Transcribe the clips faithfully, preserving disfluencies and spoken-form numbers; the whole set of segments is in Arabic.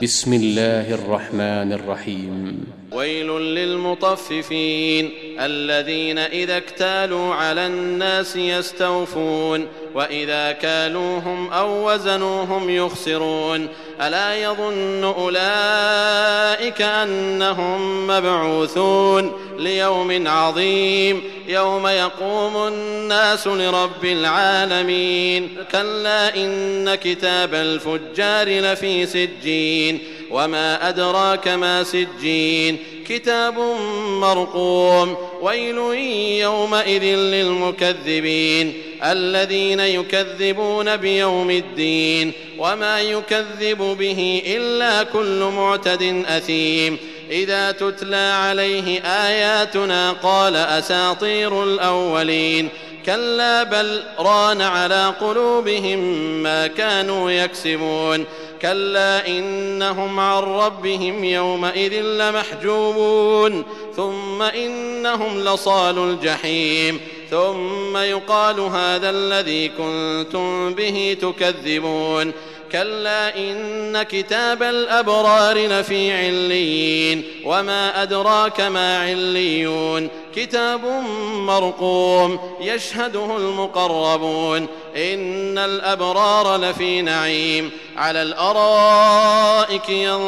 بسم الله الرحمن الرحيم. ويل للمطففين الذين إذا اكتالوا على الناس يستوفون وإذا كالوهم أو وزنوهم يخسرون ألا يظن أولئك أنهم مبعوثون ليوم عظيم يوم يقوم الناس لرب العالمين كلا إن كتاب الفجار لفي سجين وما أدراك ما سجين كتاب مرقوم ويل يومئذ للمكذبين الذين يكذبون بيوم الدين وما يكذب به إلا كل معتد أثيم إذا تتلى عليه آياتنا قال أساطير الأولين كلا بل ران على قلوبهم ما كانوا يكسبون كلا إنهم عن ربهم يومئذ لمحجوبون ثم إنهم لصالو الجحيم ثم يقال هذا الذي كنتم به تكذبون كلا إن كتاب الأبرار لفي عليين وما أدراك ما عليون كتاب مرقوم يشهده المقربون إن الأبرار لفي نعيم على الأرائك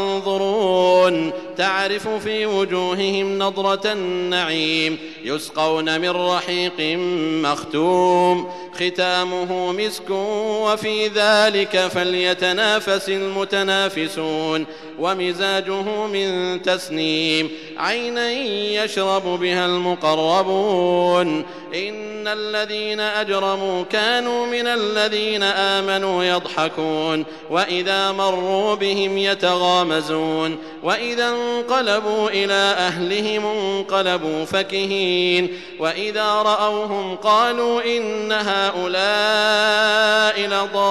ينظرون تعرف في وجوههم نضرة النعيم يسقون من رحيق مختوم ختامه مسك وفي ذلك فليتنافس المتنافسون ومزاجه من تسنيم عينا يشرب بها المقربون إن الذين أجرموا كانوا من الذين آمنوا يضحكون وإذا مروا بهم يتغامزون وإذا انقلبوا إلى أهلهم انقلبوا فكهين وإذا رأوهم قالوا إن هؤلاء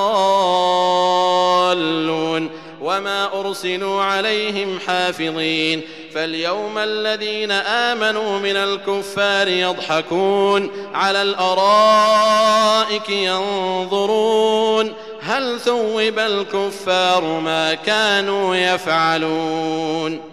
لضالون وما أرسلوا عليهم حافظين فاليوم الذين آمنوا من الكفار يضحكون على الأرائك ينظرون هل ثوب الكفار ما كانوا يفعلون.